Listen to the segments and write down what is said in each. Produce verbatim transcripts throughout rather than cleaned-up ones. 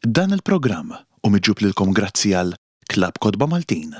Dan il-programm u miġġub lilkom grazzi għal Klabb Kodba Maltin.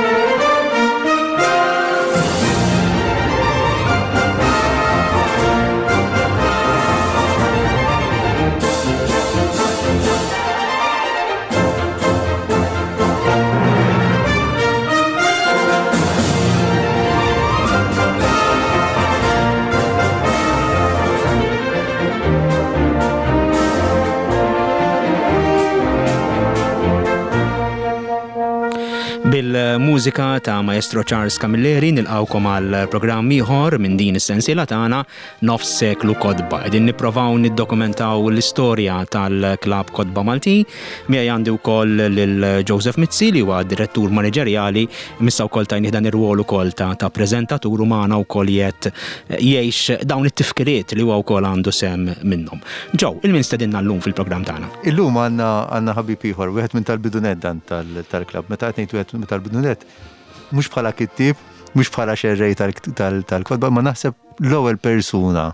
Bil-mużika ta' Maestro Charles Camilleri nilqawkom għal programm ieħor minn din is-sensiela tagħna Nofs Seklu Kodba. Qegħdin nipprovaw niddokumentaw l-istorja tal-Klabb Kodba Maltin. Miegħi għandi wkoll lil Joseph Mizzi li huwa direttur maniġerjali, missa wkoll tajnih dan ir-rwol ukoll ta' ta' preżentatur u magħna wkoll jgħid jgħix dawn it-tifkiriet li huwa wkoll għandu sem minnhom. Ġew, il-min stedinna llum fil-programm tagħna. Illum għandna għandna ħabib ieħor, wieħed minn tal-bidunet dan tal-klabb. Meta qed ngħid wieħed tal-bidunet, mhux bħala kittib, mhux bħala xerrej tal-kodba, ma naħseb l-ewwel persuna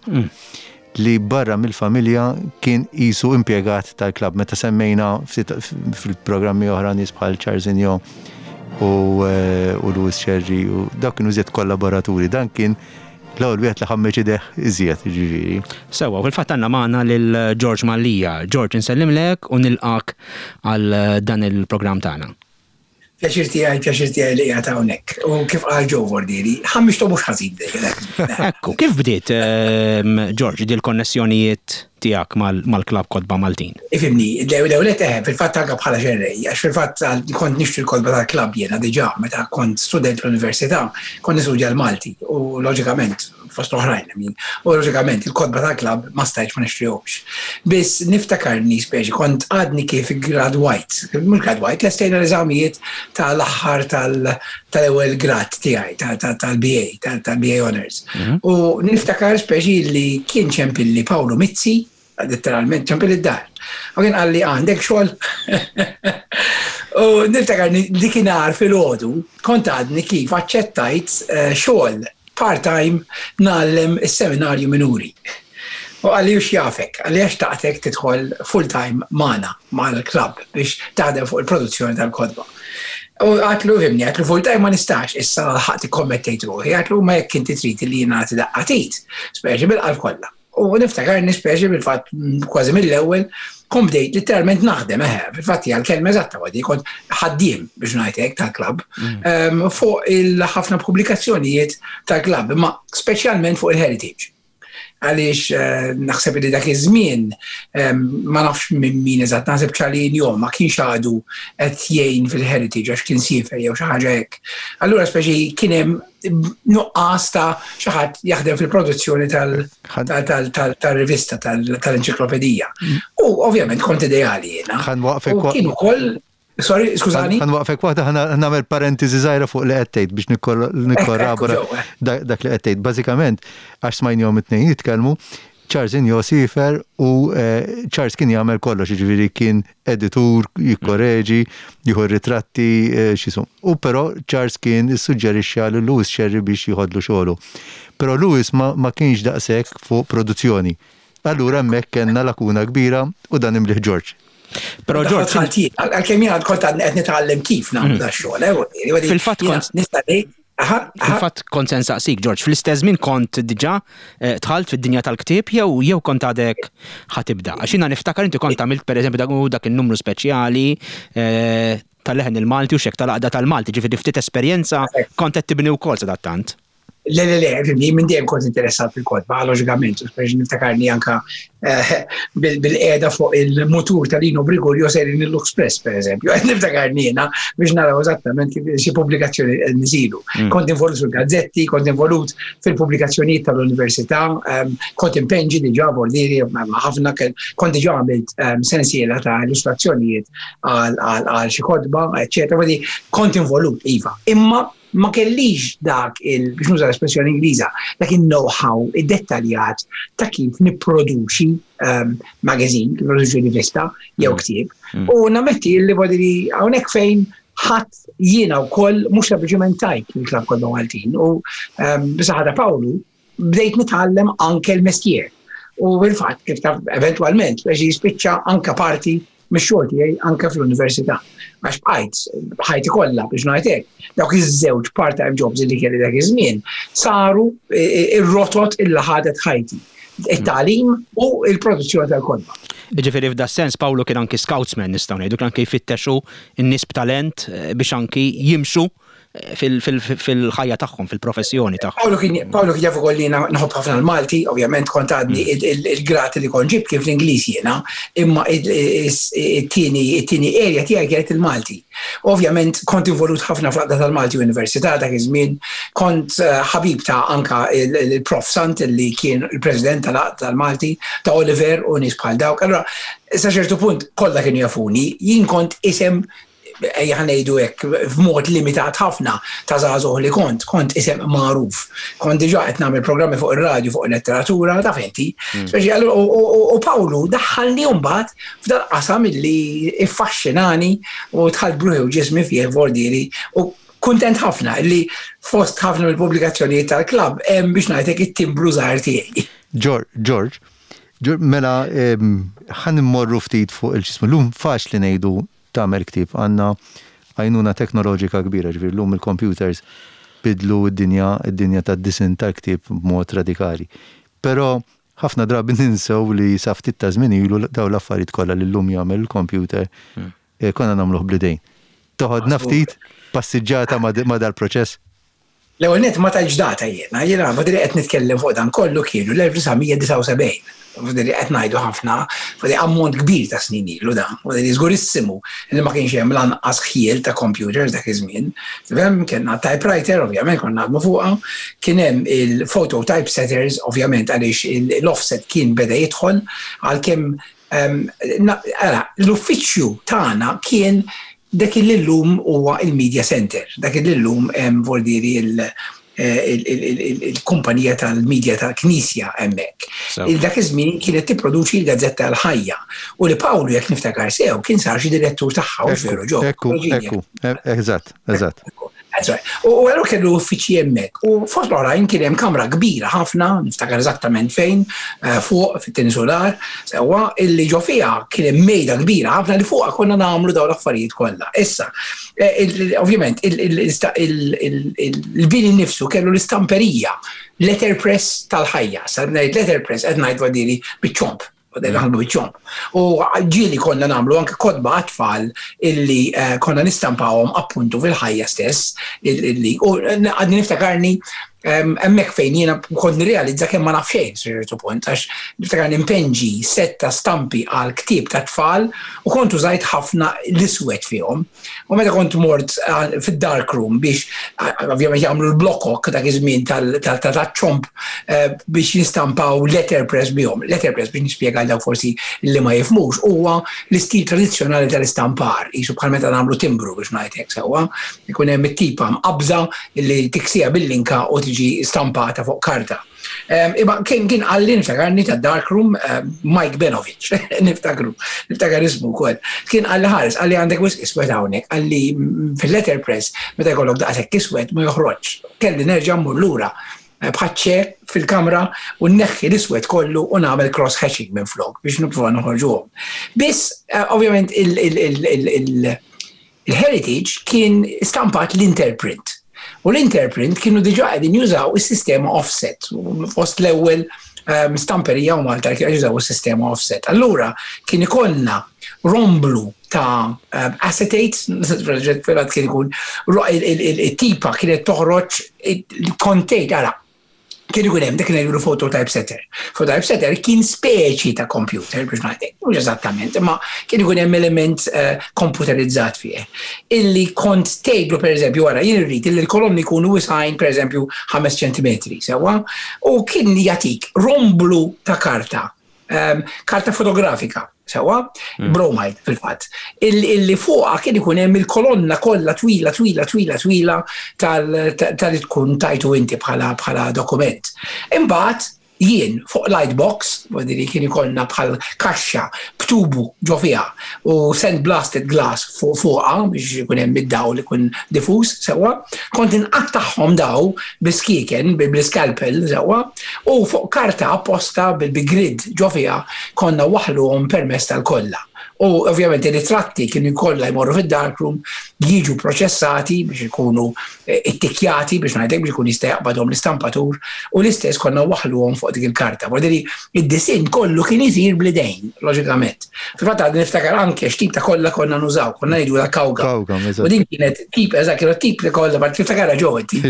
li barra mill-familja kien qisu impjegat tal-klabb. Meta semmejna fil-programmi oħra nies bħal Charzinho u Louis Cherry u dak kienu żied kollaboraturi. Dan kien l-ewwel wieħed li ħammeġ ideh iżjed jiġifieri. Sewwa, fil-fatt għandna magħna lil George Mallija. George, insellimlek u nilqak għal dan il-programm tagħna. Pjaċir tiegħi, pjaċir tiegħi li qiegħed hawnhekk. U kif qal Joe Vordieri, ħammixtu mhux ħażin dejjem. Ekku, kif bdiet George di l-konnessjonijiet tiegħek mal-Klabb Kodba Maltin? Ifhimni, l-ewlet eħe fil-fatt anke bħala xerrej, għax fil-fatt kont nixtri l-kodba tal-klabb jiena diġà meta kont student fl-Università, kont nistudja l-Malti u loġikament fost oħrajn, u loġikament il-kodba tal-klabb ma stajtx ma nixtrihomx. Biss niftakarni speċi kont għadni kif gradwajt, mhux gradwajt, lestejna l-eżamijiet tal-aħħar tal-ewwel grad tiegħi tal-B A, tal-B A Honors. U niftakar speċi li kien ċempilli Paolo Mizzi, letteralment ċempilli d-dar. U kien għalli għandek xogħol. U niftakar dikinhar fil-ħodu kont għadni kif aċċettajt xogħol part-time nagħllem is-seminarju minuri. U għalli ux jafek, għalli għax taqtek tidħol full-time magħna mal-klabb biex taħdem fuq il-produzzjoni tal-kodba. U għatlu fimni, għatlu full-time ma nistax, issa ħati kommettejt ruħi, għatlu ma jekk inti trid li jiena daqqatit, speċi bil-qalb kollha. U niftakarni speċi bil-fatt kważi mill-ewwel kom bdejt literalment naħdem eħe, fil-fatt hija l-kelma eżatta għadi, kont ħaddiem biex ngħid hekk tal-klabb fuq il-ħafna pubblikazzjonijiet tal-klabb, ma speċjalment fuq il-heritage. Għaliex naħseb li dak iż-żmien ma nafx minn min eżatt, naħseb Ċarlin jom ma kienx għadu qed jgħin fil-heritage għax kien siefer jew xi ħaġa hekk. Allura speċi kien hemm nuqqas ta' xi ħadd jaħdem fil-produzzjoni tal-rivista tal-enċiklopedija. U ovvjament kont ideali jiena. U kien ukoll Sorry, skużani? Għan waqfek waħda għan nagħmel parentesi żgħira fuq li qed tgħid biex nikkorrabora dak li qed tgħid. Bażikament għax smajnihom it-tnejn jitkellmu, Charzinho siefer u Charles kien jagħmel kollox, jiġifieri kien editur, jikkoreġi, jieħu ritratti x'isum. U però Charles kien issuġġerixxa lil Louis Cherry biex jieħodlu xogħlu. Però Louis ma kienx daqshekk fuq produzzjoni. Allura hemmhekk kellna lakuna kbira u dan imlih George. Però George għalkemm jiena kont qed nitgħallem kif nagħmlu dax-xogħol. Fil-fatt kont Fil-fatt kont se nsaqsik George, fl-istess żmien kont diġà dħalt fid-dinja tal-ktieb jew jew kont għadek ħatibda. Għax jiena niftakar inti kont għamilt pereżempju dak in-numru speċjali tal-leħen il-Malti u xek tal-aqda tal-Malti, ġifieri ftit esperjenza kont qed tibni wkoll sadattant. Le, le, le, fimni, minn dejjem kont interessat fil-kodba, loġikament, speċi niftakarni anka bil-qiegħda fuq il-mutur tal-Lino Brigulio sejrin l-Express, per eżempju. Niftakarni jiena biex naraw eżattament xi pubblikazzjoni nisilu. Kont involut fil-gazzetti, kont involut fil-pubblikazzjonijiet tal-Università, kont impenġi diġà Vordieri ħafna, kont diġà għamilt sensiela ta' illustrazzjonijiet għal xi kodba, eċċetera, kont involut iva. Imma ma kellix dak il biex nuża l-espressjoni Ingliża, dak il-know-how id-dettaljat ta' kif nipproduċi magazine, kif nipproduċi rivista jew ktieb. U nametti li bodri hawnhekk fejn ħadd jiena wkoll mhux sempliċement tajt il-Klabb Kodba Maltin u bisaħħa Pawlu bdejt nitgħallem anke l-mestier. U bil-fatt kif taf eventwalment biex jispiċċa anke parti mix-xogħol tiegħi anke fl-università. Għax bħajt, bħajti kollha biex ngħidlek, dawk iż-żewġ part-time jobs li kelli dak iż-żmien saru ir-rotot illa ħadet ħajti. it-tagħlim u l-produzzjoni tal-kodba. Ġifieri f'da sens Pawlo kien anki scoutsman nistgħu ngħidu, kien anki jfittexu n-nies b'talent biex anki jimxu fil-ħajja tagħhom, fil-professjoni tagħhom. Pawlo kien jafu kolli nħobb ħafna l-Malti, ovvjament kont għadni il-grat li kont ġib kif l-Ingliż jiena, imma it-tieni area tiegħi kienet il-Malti. Ovvjament kont involut ħafna fl-qda tal-Malti Università dak iż-żmien, kont ħabib ta' anka il-Prof Sant li kien il-President tal-Malti, ta' Oliver u nies bħal dawk. Allura, sa ċertu punt kollha kienu jafuni, jien kont isem ejja ħanejdu hekk f'mod limitat ħafna ta' żagħżugħ li kont, kont isem magħruf. Kont diġà qed nagħmel programmi fuq ir-radju fuq il-letteratura ta' fenti. U Pawlu daħħalni mbagħad f'dan qasam illi iffaxxinani u tħall bruħi u ġismi fih vordieri u kuntent ħafna li fost ħafna mill-pubblikazzjonijiet tal-klabb hemm biex ngħidlek it-timbru żgħar tiegħi. George, mela ħan immorru ftit fuq il-ġismu. Lum faċli ngħidu tagħmel ktieb għandna għajnuna teknoloġika kbira, ġifier lum il-computers bidlu d-dinja d-dinja tad-disin tal-ktieb b'mod radikali. Però ħafna drabi ninsew li sa ftit ta' żmien ilu daw l-affarijiet kollha li llum jagħmel il-computer konna nagħmluh bl-idejn. Toħodna ftit passiġġata ma' dal-proċess? L-ewwel nett ma tgħidx data jiena, jiena fadri qed nitkellem fuq dan kollu kienu l-1979. Fadri qed ngħidu ħafna, fadri ammont kbir ta' snin ilu dan, fadri żgurissimu li ma kienx hemm lanqas ħiel ta' computers dak iż-żmien. Tifhem kellna typewriter ovvjament konna naħdmu fuqha, kien hemm il-photo typesetters ovvjament għaliex l-offset kien beda jidħol għalkemm l-uffiċċju tagħna kien dak il-lum huwa il-Media Center, dak il-lum hemm vordiri il-kumpanija tal-medja tal-Knisja hemmhekk. Dak iż-żmien kienet tipproduċi l-Gazzetta l-Ħajja u li Pawlu jekk niftakar sew kien sar xi direttur tagħha u veru ġew. Ekku, ekku, eżatt, eżatt. U għallu kellu uffiċi hemmhekk. U fost l-oħrajn kien hemm kamra kbira ħafna, niftakar eżattament fejn, fuq fit-Tinsular, sewwa illi ġo fiha kien hemm mejda kbira ħafna li fuqha konna nagħmlu dawn l-affarijiet kollha. Issa, ovvjament il-bini nnifsu kellu l-istamperija, letterpress tal-Ħajja, sa ngħid letterpress qed ngħid wadiri biċ-ċomp. U ġieli konna nagħmlu anke kodba għat-tfal illi konna nistampawhom appuntu fil-Ħajja stess, u għadni niftakarni hemmhekk fejn jiena kont nirrealizza kemm ma naf xejn ċertu punt għax niftakarni impenġi setta stampi għal ktieb ta' tfal u kont użajt ħafna l-iswed fihom. U meta kont mort fid-dark room biex ovvjament jagħmlu l-blockok dak iż-żmien tal-ċomp biex jistampaw letterpress bihom. Letterpress biex nispjega għal dawk forsi li ma jifhmux huwa l-istil tradizzjonali tal-istampar, qisu bħal meta nagħmlu timbru biex ngħid hekk sewwa. Ikun hemm it-tipa mqabża li tiksija bil-linka u tiġi stampata fuq karta. Imma kien kien għalli niftakarni ta' dark room Mike Benovich, niftakru, niftakar ismu wkoll. Kien għalli ħares, għalli għandek wisq iswed hawnhekk, għalli fil-letterpress meta jkollok daqshekk iswed ma joħroġx. Kelli nerġa' mmur lura bħaċċe fil-kamra u nneħħi l-iswed kollu u nagħmel cross hatching minn flok biex nipprova noħorġuhom. Biss ovvjament il-heritage kien stampat l-interprint. U l-interprint kienu diġà qegħdin jużaw is-sistema offset. Fost l-ewwel stamperija u Malta kienu jużaw is-sistema offset. Allura kien ikollna romblu ta' acetate, kien ikun it-tipa kienet toħroġ il-kontejt ara. Kien ikun hemm dak kien jgħidu photo typesetter. Photo typesetter kien speċi ta' computer biex ngħidlek, mhux eżattament, imma kien ikun hemm element komputerizzat fih. Illi kont tgħidlu pereżempju wara jien irrid illi l-kolonni jkunu wisgħin pereżempju ħames ċentimetri sewwa u kien jagħtik romblu ta' karta, karta fotografika. Sewa, bromide fil-fatt. Illi fuqha kien ikun hemm il-kolonna kollha twila, twila, twila, twila tal tkun tajtu inti bħala dokument. Imbagħad jien fuq lightbox, wadiri kien ikollna bħal kaxxa b'tubu ġo fiha u sandblasted glass fuqha biex ikun hemm id-dawl ikun diffuż sewwa, kont inqattaħħom daw biskieken bil-scalpel sewwa u fuq karta apposta bil-grid ġo fiha konna waħluhom permezz tal-kollha. U ovvjament ir-ritratti kienu jkollha jmorru fid-darkroom, jiġu proċessati biex ikunu ittikjati biex ngħidlek biex ikun jista' jaqbadhom l-istampatur u l-istess konna waħluhom fuq dik il-karta. Wadri id-disin kollu kien isir bl-idejn, loġikament. Fil-fatt għad niftakar anke x'tip ta' kollha konna nużaw, konna ngħidu la kawga. U din kienet tip eżatt kienu tip li kollha ma tiftakarha ġew inti.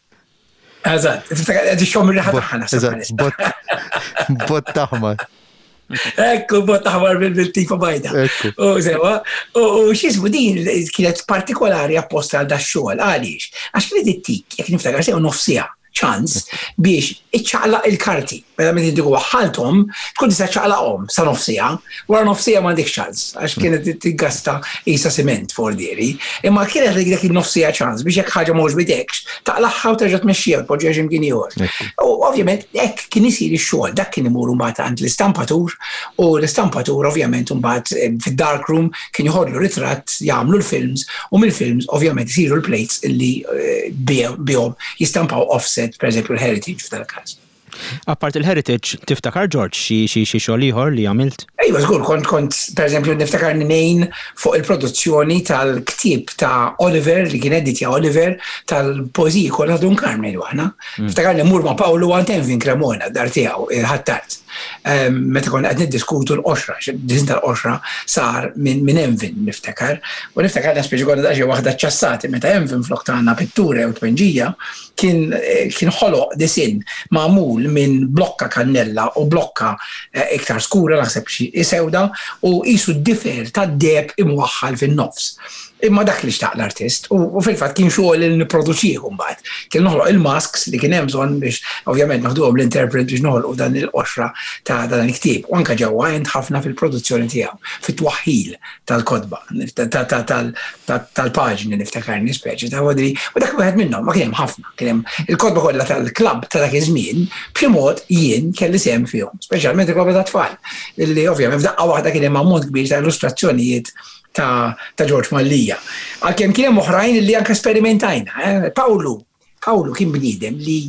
Eżatt, tiftakar qed ixxomm ir-riħa tagħha naħseb. Bot taħmar. Ekku, bot taħmar bil-tifa bajda. U sewa, u xisbu din kienet partikolari apposta għal da xogħol, għaliex? Għax kienet it-tik, jekk niftakar sew nofsija ċans biex iċċaqlaq il-karti. Mela meta tindiku waħħalthom, tkun tista' ċaqlaqhom sa nofsija, wara nofsija m'għandek ċans għax kienet tiggasta isa siment fordieri, imma kienet dik il-nofsija ċans biex jekk ħaġa mhux bidekx, taqlaħħa u terġa' tmexxiha tpoġġiha x'imkien ieħor. U ovvjament hekk kien isir ix-xogħol, dak kien imur mbagħad għand l-istampatur u l-istampatur ovvjament mbagħad fid-dark room kien joħodlu ritratt, jagħmlu l-films u mill-films ovvjament isiru l-plates illi bihom jistampaw offset per eżempju l-heritage f'dal-każ. Apart il-heritage, tiftakar George xi xi xi xogħol ieħor li għamilt? Ejwa żgur, kont kont pereżempju niftakar nejn fuq il-produzzjoni tal-ktieb ta' Oliver li kien editja Oliver tal-poeżiji kollha Duncan ngħidu aħna. Niftakar li mmur ma' Pawlu għand Envin Cremona dar tiegħu il-ħattart. Meta konna qed niddiskutu l-qoxra, diżin tal-qoxra sar minn min Envin niftakar. U niftakar naspeċi konna daġi waħda ċassati meta Envin flok tagħna pittura u tpenġija kien kien ħoloq disin magħmul minn blokka kannella u blokka iktar skura naħseb xi sewda u qisu d-difer tad-deb imwaħħal fin-nofs. Imma dak li xtaq l-artist u fil-fatt kien xogħol li nipproduċih mbagħad. Kien noħloq il-masks li kien hemm bżonn biex ovvjament naħduhom l-interpret biex noħolqu dan il-qoxra ta' dan il-ktieb. U anke ġewwa għand ħafna fil-produzzjoni tiegħu, fit-twaħħil tal-kotba, tal-paġni niftakarni speċi ta' wadri. U dak wieħed minnhom ma kien hemm ħafna, kien hemm il-kotba kollha tal-klabb ta' dak iż-żmien b'xi mod jien kelli sehem fihom, speċjalment il-kotba tat-tfal. Illi ovvjament f'daqqa waħda kien hemm ammont kbir ta' illustrazzjonijiet ta' George Mallija. Għalkemm kien hemm oħrajn li anke sperimentajna. Pawlu, Pawlu kien bniedem li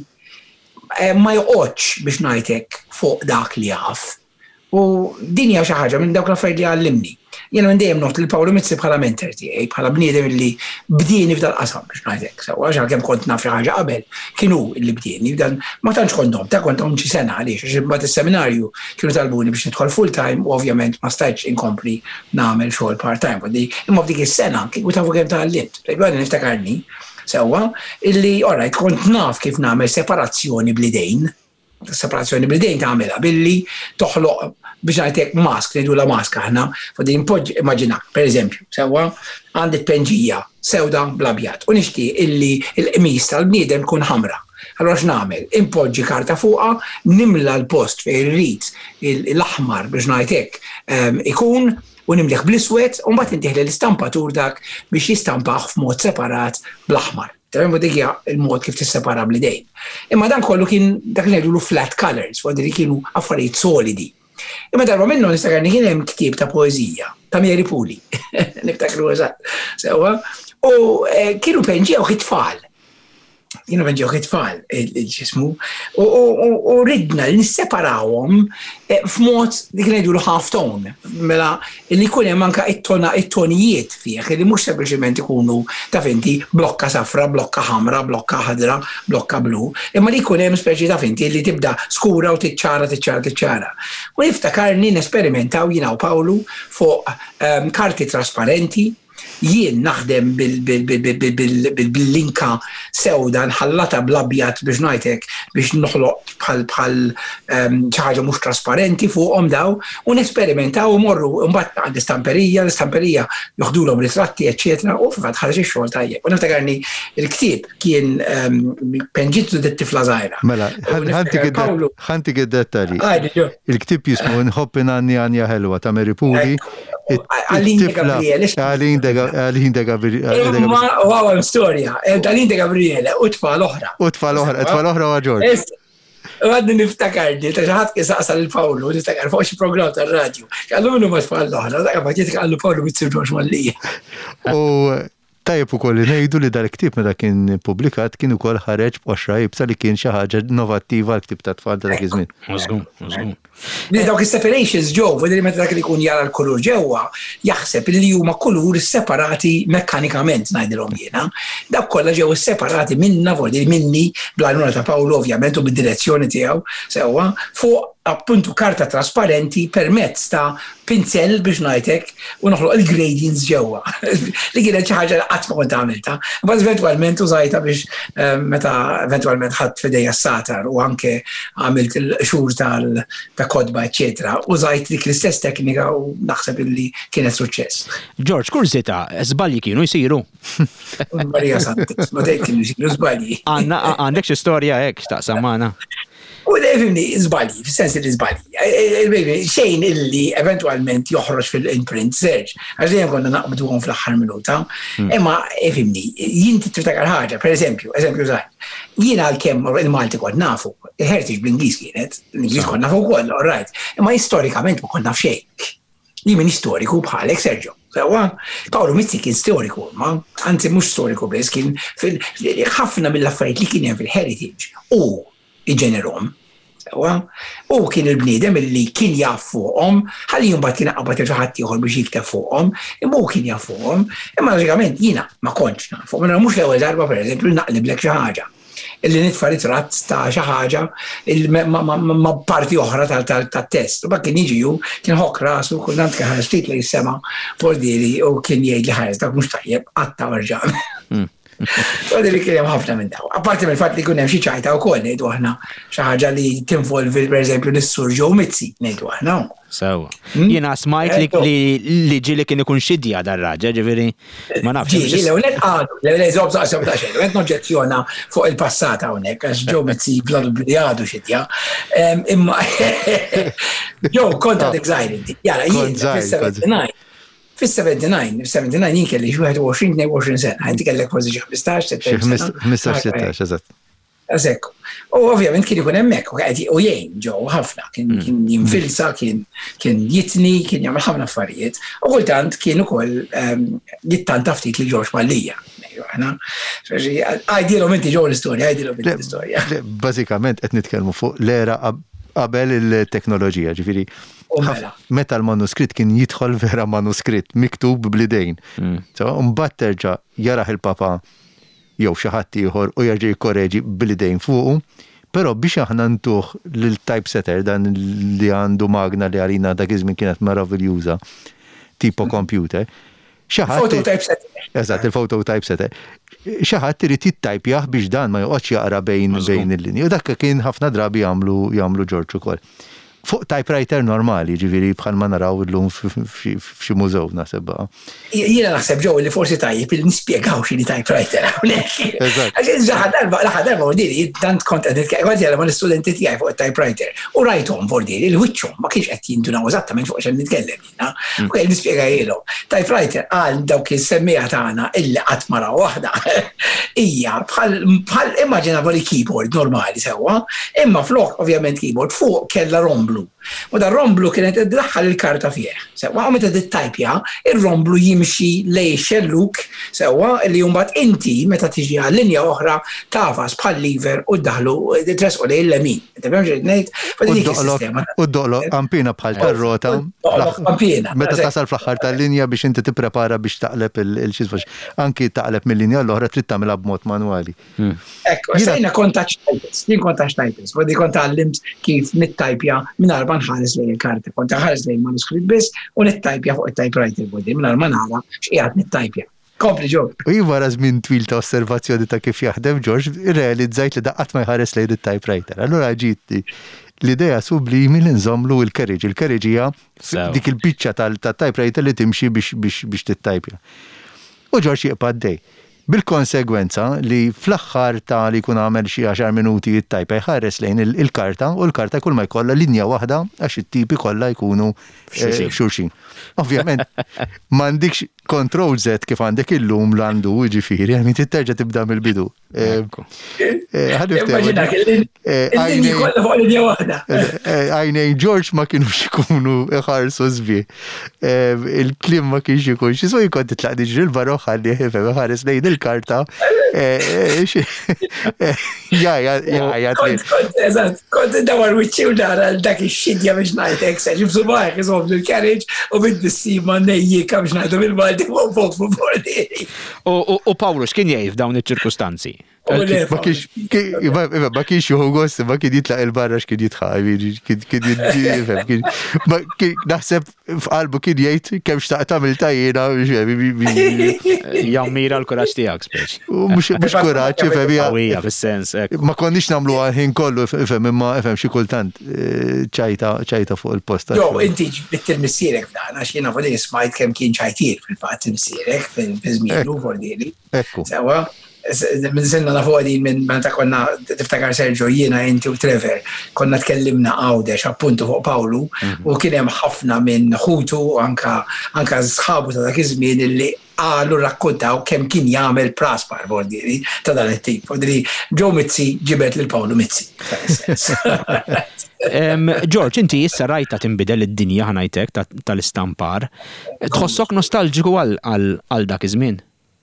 ma joqgħodx biex ngħidlek fuq dak li jaf. U din hija xi ħaġa minn dawk l-affarijiet li għallimni. Jiena minn dejjem noqgħod li Pawlu Mizzi bħala mentor tiegħi, bħala bniedem li bdieni f'dal qasam biex ngħidlek. Sewwa għalkemm kont naf xi ħaġa qabel, kien hu li bdieni f'dan ma tantx kont ta' kont xi sena għaliex għax imbagħad is-seminarju kienu talbuni biex nidħol full time u ovvjament ma stajtx inkompli nagħmel xogħol part time. Imma f'dik is-sena kieku tafu kemm tallimt. Għadni niftakarni sewwa illi orajt kont naf kif nagħmel separazzjoni bl-idejn. Separazzjoni bl-idejn tagħmilha billi toħloq biex ngħidlek mask, ngħidu la maska aħna, fodi impoġġi immaġina, pereżempju, sewwa għandek penġija sewda bl-abjad u nixtieq illi l-qmis tal-bniedem tkun ħamra. Allora x'nagħmel? Impoġġi karta fuqha, nimla l-post fejn irrid l-aħmar biex ngħidlek ikun u nimliħ bl-iswed u mbagħad intieħli l-istampatur dak biex jistampaħ f'mod separat bl-aħmar. Tamam u dik hija l-mod kif tissepara bl-idejn. Imma dan kollu kien dak li ngħidu flat colors, fodi kienu affarijiet solidi. Imma darba minnhom nistakarni kien hemm ktieb ta' poeżija ta' Mary Puli. Niftakru eżatt. Sewwa u kienu penġew it-tfal. Kienu penġew it-tfal il-ġismu u ridna li nisseparawhom f'mod dik ngħidulu half tone. Mela li jkun hemm anke it-tonijiet fih li mhux sempliċement ikunu taf inti blokka safra, blokka ħamra, blokka ħadra, blokka blu, imma li jkun hemm speċi taf inti li tibda skura u tiċċara tiċċara tiċċara. U niftakarni nesperimentaw jiena u Pawlu fuq karti trasparenti. Jien naħdem bil-linka sewda nħallata bl-abjad biex ngħidlek biex noħloq bħal bħal xi ħaġa mhux trasparenti fuqhom daw u nesperimentaw u morru mbagħad għand istamperija, l-istamperija joħdulhom ritratti eċċetera u fil-fatt ħareġ ix-xogħol tajjeb. U niftakarni l-ktieb kien penġitu dit-tifla żgħira. Mela, ħantik id-dettalji. Il-ktieb jismu Nħobb Nanni Anja Ħelwa ta' Mary Puli. Alinda Gabriele. Alinda Gabriele. Ma għawam storja, Alinda Gabriele, u tfal oħra. U tfal oħra, tfal oħra wa George. Għadni niftakarni, ta' ħadd kien saqsa l-Pawlu, niftakar fuq xi programm tar-radju. Għallu minnu ma tfal oħra, dak ma ġiet għallu Pawlu bitsir George Mallija. U Tajjeb ukoll ngħidu li dal-ktieb meta kien publikat kien ukoll ħareġ b'għoxra jibsa li kien xi ħaġa innovattiva l-ktieb ta' tfal ta' dak iż-żmien. Mażgum, mażgum. Li dawk is-separations ġew, vedi meta dak li jkun jara l-kulur ġewwa, jaħseb li huma kuluri separati mekkanikament ngħidilhom jiena. Dawk kollha ġew separati minna vodi minni bl-għajnuna ta' Pawlu ovvjament u bid-direzzjoni tiegħu sewwa fuq appuntu karta trasparenti permezz ta' pinzel biex ngħidlek u noħloq il-gradients ġewwa. Li kienet xi ħaġa qatt ma kont għamilta. Imbagħad eventwalment użajta biex meta eventwalment ħadd f'idejja s-satar u anke għamilt il-xhur tal ta' kodba, eccetera, użajt dik l-istess teknika u naħseb illi kienet suċċess. George, kurzita, żbalji kienu jsiru. Marija Santis, ma dejt kienu jsiru żbalji. Għandna għandek xi storja hekk x'taqsam magħna. U fimni, żbalji, fis-sens li żbalji. Xejn illi eventwalment joħroġ fil-imprint search, għax dejjem konna naqbduhom fl-aħħar minuta. Imma fimni, jien tiftakar ħaġa, pereżempju, eżempju żgħar. Jiena għalkemm il-Malti kont nafu, il-heritage bl-Ingliż kienet, l-Ingliż kont nafu wkoll, all right. Imma storikament ma kont naf xejn. Jien min istoriku bħalek Sergio. Sewa, Paolo Mizzi kien storiku, ma anzi mhux storiku biss, kien ħafna mill-affarijiet li kien hemm fil-heritage u iġenerhom. Sewa, u kien il-bniedem illi kien jaf fuqhom, ħalli mbagħad kien qabad ħadd ieħor biex jikteb fuqhom, imma hu kien jaf fuqhom, imma loġikament jiena ma kontx nafu, ma mhux l-ewwel darba pereżempju naqliblek xi ħaġa. Illi nitfa' ritratt ta' xi ħaġa ma' parti oħra tat-test. U kien jiġi kien ħokk rasu kultant kien ħares ftit li jissema' fordieri u kien jgħid li ħares dak mhux tajjeb qatta warġan. Għadri li kien hemm ħafna minn daw. Apparti mill-fatt li kun hemm xi ċajta wkoll ngħidu aħna xi ħaġa li tinvolvi pereżempju nis-Sur Joe Mizzi ngħidu aħna. Sewa. Jiena smajt li ġieli kien ikun xidja dar-raġel, ġifieri ma nafx. Ġieli l-ewwel għadu, l-ewwel eżob saqsam ta' xejn, qed noġġezzjona fuq il-passat hawnhekk għax Joe Mizzi bladu bli għadu xidja. Imma Joe kont għadek żgħir inti. Jara jien fis-seventy-nine. Fis-seventy-nine, fis-seventy-nine jien kelli xi einunxin tnejn sena, inti kellek forsi xi ħmistax ħmistax sittax, eżatt. Eżekku. U ovvjament kien ikun hemmhekk u jgħin ġew ħafna, kien jinfilsa, kien jitni, kien jagħmel ħafna affarijiet. U kultant kien ukoll jittanta ftit li George Mallija. Għajdilhom inti ġew l-istorja, għajdilhom inti l-istorja. Bażikament qed nitkellmu fuq l-era qabel il-teknoloġija, ġifieri. Meta l-manuskritt kien jidħol vera manuskritt miktub bl-idejn. Mbagħad terġa' jaraħ il-papa jew xi ħadd ieħor u jerġa' jkorreġi bl-idejn fuqu, però biex aħna ntuh lil-typesetter dan li għandu magna li għalina dak iż-żmien kienet meraviljuża tipo computer. Xi ħadd eżatt il-photo typesetter. Xi ħadd irid jittajpjah biex dan ma joqgħodx jaqra bejn bejn il-linji. U dak kien ħafna drabi jagħmlu jagħmlu George ukoll. Fuq typewriter normali, ġiviri bħal ma naraw illum f'xi mużew naħseb. Jiena naħseb ġew li forsi tajjeb li nispjegaw x'inhi typewriter hawnhekk. Għax ġaħad darba l-aħħar darba wordiri tant kont qed nitkellem jara mal-istudenti tiegħi fuq it-typewriter u rajthom wordiri li wiċċhom ma kienx qed jindunaw eżattament fuq x'qed nitkellem jiena. U kelli nispjegajilhom. Typewriter għal dawk is-semmija tagħna illi qatt mara waħda hija bħal immaġinavoli keyboard normali sewwa, imma flok ovvjament keyboard fuq kellha romblu. U da romblu kienet id-daħħal il-karta fieħ. Sewa, u meta d-tajpja, il-romblu jimxi lej xelluk, sewa, li jumbat inti meta tiġi għal-linja oħra tafas bħal liver u d-daħlu d-tresqu lej l-lemin. U d-doqlo ampina bħal tarrota. Meta tasal fl-axħar tal-linja biex inti tipprepara biex taqleb il-xizfax. Anki taqleb mill-linja l-oħra trid tagħmilha b'mod manwali. Ekku, sejna kontax tajpis, jien kontax tajpis, għadi konta għallimt kif nittajpja minn arba nħares lejn il-karta, kont ħares lejn manuskritt biss u nittajpja fuq it-typewriter bodi minn arba nara x'qiegħed nittajpja. Kompli ġo. U jien wara żmien twil ta' osservazzjoni ta' kif jaħdem George, irrealizzajt li daqqat ma jħares lejn it-typewriter. Allura ġiet l-idea sublimi li nżommlu l-carriage. Il-carriage hija dik il-biċċa tal-typewriter li timxi biex tittajpja. U George jieqpa' għaddej. Bil-konsegwenza li fl-axħar ta' li kun għamel xi għaxar minuti jittajpa jħares lejn il-karta u l-karta kull ma jkollha linja waħda għax it-tipi kollha jkunu f'xulxin. Ovvjament, m'għandikx control Z kif għandek illum l-għandu ġifieri, għal min titterġa' tibda mill-bidu. Għajnej George ma kienu xikunu iħarsu zbi. Il-klim ma kienx ikun xiswa jkun titlaq diġri l-barroħ għalli jifem ħares lejn il-karta. Kont dawar wiċċi u dara dak ix-xidja biex ngħidlek se ġibsu baħek iżom l-carriage u bid-bissima nejjika biex ngħidu bil-Malti fuq fuq fuq fuq. U Pawlu x'kien jgħid f'dawn iċ-ċirkustanzi? Ma kienx juhu gost, ma kien jitlaq il-barra x'kien jitħaq, kien naħseb f'qalbu kien jgħid kemm xtaqt tagħmel tajjina jammira l-kuraġġ tiegħek speċi. Mhux kuraġġ, ifhem hija fis-sens. Ma konniex nagħmlu ħin kollu ifhem imma ifhem xi kultant ċajta fuq il-post. Jo, inti ġbidt il-missierek f'dan għax jiena forsi smajt kemm kien ċajtir fil-fatt il-missierek fil-żmienu forsi. Ekku. Sewa, minn senna nafu għadin minn meta konna tiftakar Sergio jiena inti u Trevor konna tkellimna għawdex appuntu fuq Pawlu u kien hemm ħafna minn ħutu anka anka sħabu ta' dak iż-żmien illi qalu rakkuntaw kemm kien jagħmel Praspar Bordieri ta' dan it-tip. Bordieri Joe Mizzi ġibet lil Pawlu Mizzi. George, inti issa rajta tinbidel id-dinja ħanajtek tal-istampar. Tħossok nostalġiku għal dak iż-żmien?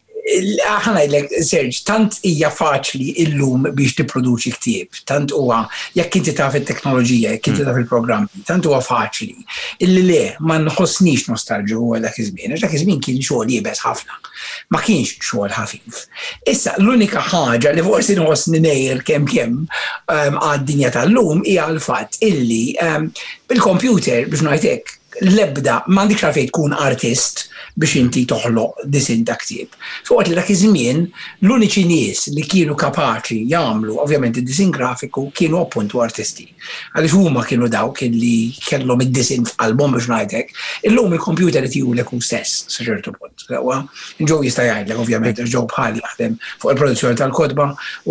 Ħana jgħidlek, Serge, tant hija faċli illum biex tipproduċi ktieb, tant huwa jekk inti taf it-teknoloġija, jekk inti taf il-programmi, tant huwa faċli. Illi le ma nħossniex nostalġiku għal dak iż-żmien, dak iż-żmien kien xogħol jibes ħafna. Ma kienx xogħol ħafif. Issa l-unika ħaġa li forsi nħossni ngħid kemm kemm għad-dinja tal-lum hija l-fatt illi bil-computer biex ngħidlek l-ebda m'għandikx għalfejn tkun artist biex inti toħloq disin ta' ktieb. Fuqat li dak iż-żmien l-uniċi nies li kienu kapaċi jagħmlu ovvjament id-disin grafiku kienu appuntu artisti. Għaliex huma kienu dawk li kellhom id-disin f'qalbhom biex ngħidlek, illum il-computer qed jgħulek hu stess sa ċertu punt. Ġew jista' jgħidlek ovvjament ġew bħali jaħdem fuq il-produzzjoni tal-kodba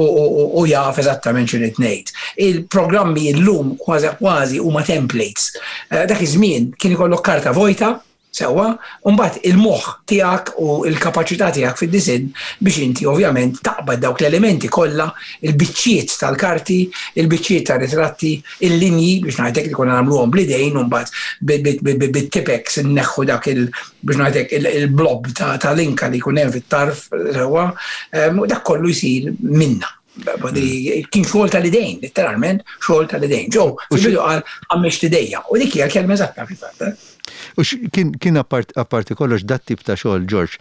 u jaf eżattament x'rid ngħid. Il-programmi llum kważi kważi huma templates. Dak iż-żmien kien ikollok karta vojta sewa, mbagħad il-moħħ tiegħek u l-kapaċità tiegħek fid-disin biex inti ovvjament taqbad dawk l-elementi kollha, il-biċċiet tal-karti, il-biċċiet tar-ritratti, il-linji biex ngħidlek li konna nagħmluhom bl-idejn u mbagħad bit-tipex inneħħu dak il biex ngħidlek il-blob tal-inka li jkun hemm fit-tarf sewa, dak kollu jsir minna. Kien xogħol tal-idejn, letteralment xogħol tal-idejn. Ġew, fil-bidu qal għammex idejja u dik hija l-kelma eżatta fil-fatt. U kien apparti kollox dat tip ta' xogħol, George,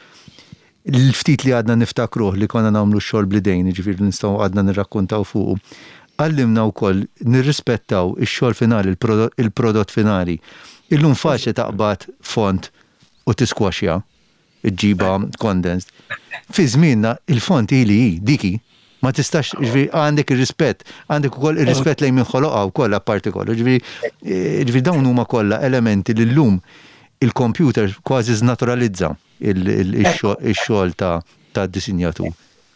l-ftit li għadna niftakruh li konna nagħmlu x-xogħol bl-idejn, ġifieri nistgħu għadna nirrakkuntaw fuqu. Għallimna wkoll nirrispettaw ix-xogħol finali, il-prodott finali. Illum faċli taqbad font u tiskwashja, iġġiba condensed. Fi żmienna il-font ili diki. Ma tistax, ġviri, għandek il-rispett, għandek ukoll il-rispett lejn minn ħoloqa wkoll apparti kollu. Ġviri, dawn huma kollha elementi li llum il-computer kważi znaturalizza il-xogħol ta' disinjatur.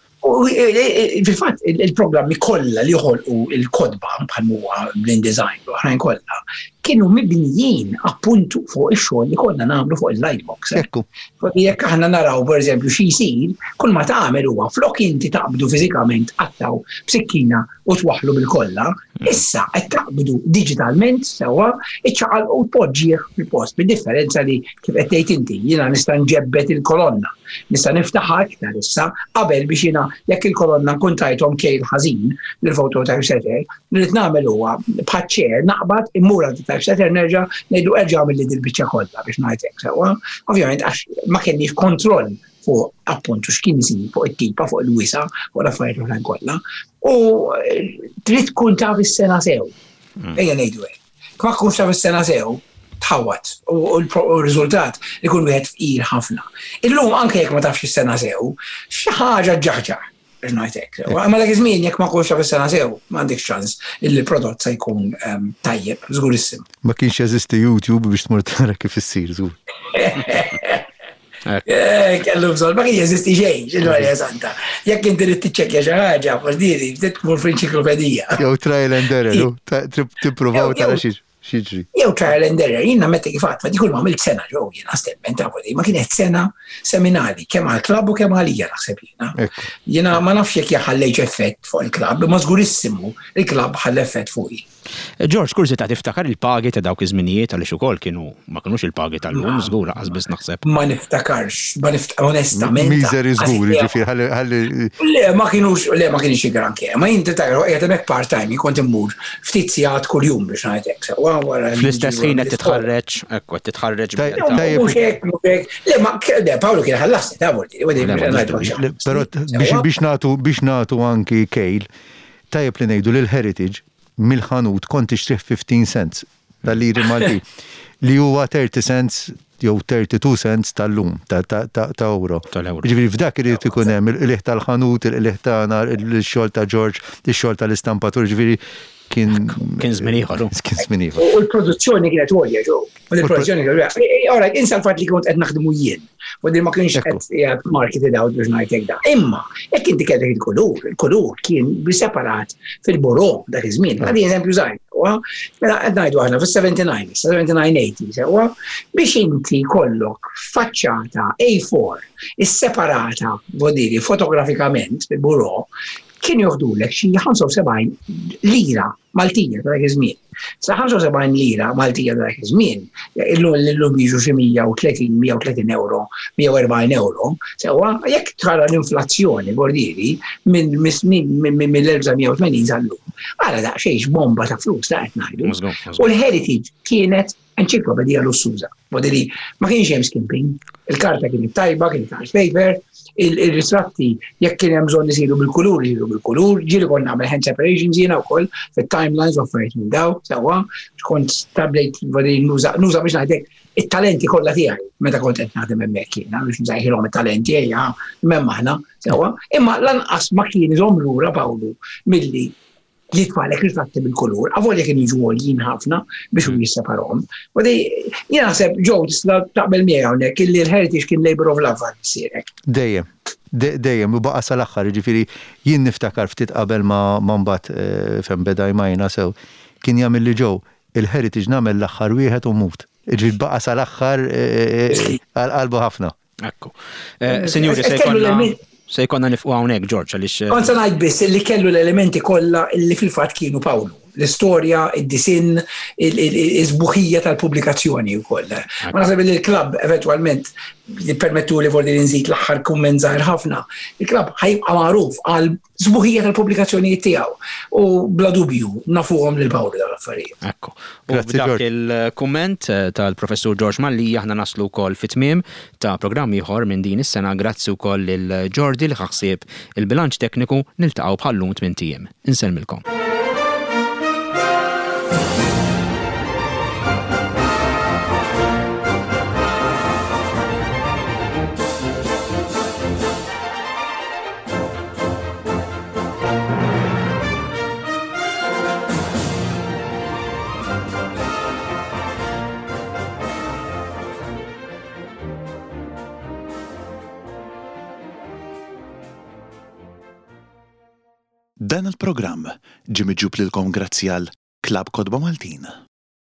Fil-fatt il-programmi kollha li joħolqu il-kodba bħal huwa blend design u oħrajn kollha kienu mibnijin appuntu fuq ix-xogħol li konna nagħmlu fuq il-lightbox. Ekku. Jekk aħna naraw pereżempju xi jsir, kull ma tagħmel huwa flok inti taqbdu fiżikament qattaw b'sikkina u twaħħlu bil-kollha, issa qed taqbdu diġitalment sewwa iċċaqal u tpoġġih fil-post bid-differenza li kif qed tgħid inti jiena nista' nġebbet il-kolonna, nista' niftaħha iktar issa qabel biex jiena jekk il-kolonna nkun tajthom kejl ħażin lill-foto typesetter, li rid nagħmel huwa bħaċ-ċer naqbad immura typesetter nerġa' ngħidu erġa' għamil li dil-biċċa kollha biex ngħidlek sewwa. Ovvjament għax ma kenniex kontroll fuq appuntu x'kien isir fuq it-tipa, fuq il-wisa, fuq l-affarijiet oħrajn kollha. U trid tkun taf is-sena sew. Ejja ngħidu hekk. Ma tkunx taf is-sena sew, tħawwat u r-riżultat ikun wieħed fqir ħafna. Illum anke jekk ma tafx is-sena sew, xi ħaġa ġaħġaħ. Ma dak iż-żmien jekk ma tkunx taf is-sena sew, m'għandekx ċans il-prodott se jkun tajjeb, żgurissim. Ma kienx jeżisti YouTube biex tmur tara kif issir żgur. Kellu bżonn, ma kien jeżisti xejn, x'il-Marja Santa. Jekk inti trid tiċċekkja xi ħaġa, forsi trid tmur fl-enċiklopedija. Jew trial and error, tippruvaw tara xi Xiġri. Jew trial and error, jiena meta kif għadt, dik kull ma għamilt sena ġew jiena stemment ma kienet sena seminali kemm għall-klabb u kemm għalija naħseb jiena. Jiena ma nafx jekk ħallejx effett fuq il-klabb, ma żgurissimu il-klabb ħall effett fuqi. George, kursi ta' tiftakar il-pagi ta' dawk iż-żminijiet għaliex ukoll kienu ma kinux il-pagi tal-lum żgur qasbis naħseb. Ma niftakarx, ma niftakar onestament. Miżeri żgur, ġifier ħalli. Le ma kienux, le ma kienx granché, ma jinti takar qiegħed hemmhekk part-time, kont immur ftit sigħat kuljum biex ngħidlek. Fl-istess ħin qed titħarreġ, ekk qed titħarreġ. Le ma le Pawlu kien ħallasni ta' volti. Però biex nagħtu biex nagħtu anki kejl, tajjeb li ngħidu lil Heritage mill-ħanut kont tixtrih fifteen cents tal-liri Malti li huwa thirty cents jew thirty-two cents tal-lum ta' euro. Ġifieri f'dak irid ikun hemm il-qiegħ tal-ħanut, il-qiegħ tagħna, il-xogħol ta' George, ix-xogħol tal-istampatur, ġifieri kien kien żmien ieħor. Kien żmien ieħor. U l-produzzjoni kienet għolja ġew. U l-produzzjoni kienet ora insa l-fatt li kont qed naħdmu jien. U din ma kienx qed marketed out biex ngħidlek da. Imma jekk inti kellek il-kulur, il-kulur kien biseparat fil-boro dak iż-żmien. Għandi eżempju żgħir. Mela qed ngħidu aħna fis-seventy-nine, seventy-nine eighty, sewa biex inti kollok faċċata A four is-separata vodiri fotografikament fil-buro kien joħdulek xi ħamsa u sebgħin lira Maltija ta' dak iż-żmien. Sa ħamsa u sebgħin lira Maltija ta' dak iż-żmien, illum jiġu xi mija u tletin, mija u tletin euro, mija u erbgħin euro, sewwa jekk tara l-inflazzjoni bordieri minn mill-elf u tmenin sal-lum. Ara daqsxejn bomba ta' flus ta' qed ngħidu. U l-Heritage kienet enċiklopedija lussuża. Moderi ma kienx hemm skimping, il-karta kienet tajba, kienet art paper, il-ritratti jekk kien hemm bżonn isiru bil-kulur, isiru bil-kulur, ġieli kont nagħmel hand separations jiena wkoll fit-timelines offert minn daw, sewwa, kont tablejt moderi nuża biex ngħidlek it-talenti kollha tiegħi meta kont qed naħdem hemmhekk jiena biex nżejħilhom it-talenti ejja m'hemm aħna, sewwa, imma lanqas ma kien iżomm lura Pawlu milli jitfalek ritratti bil-kulur, għavolja kien jiġu għoljien ħafna biex u jisseparhom. U di, jena naħseb ġew tista' taqbel miegħi hawnhekk illi l-Heritage kien labor of love għal sirek. Dejjem, dejjem, u baqa' sal-aħħar, ġifieri jien niftakar ftit qabel ma mbagħad fejn beda jmajna sew, kien jagħmel li ġew il-Heritage nagħmel l-aħħar wieħed u mut. Ġifieri baqa' sal-aħħar qalbu ħafna. Ekku. Sinjuri, se jkollna Se jkollna nifqu hawnhekk George għaliex. Kont se ngħid biss li kellu l-elementi kollha li fil-fatt kienu Pawlu. L-istorja, id-disin, il-żbuħija tal-pubblikazzjoni wkoll. Ma naħseb li l-klabb eventwalment jippermettu li fordi nżid l-aħħar kumment żgħir ħafna. Il-klabb ħajbqa' magħruf għal żbuħija tal-pubblikazzjonijiet tiegħu u bla dubju nafuhom lil Pawlu dal-affarijiet. Ekku. U dak il-kumment tal-Professur George Mallija aħna naslu wkoll fit-tmiem ta' programm ieħor minn din is-sena grazzi wkoll lil Jordi li ħaħsieb il-bilanċ tekniku niltaqgħu bħallum tmien tiem. Insellmilkom. Dan il-programm ġie miġġub lilkom grazzi għal Klabb Kodba Maltin.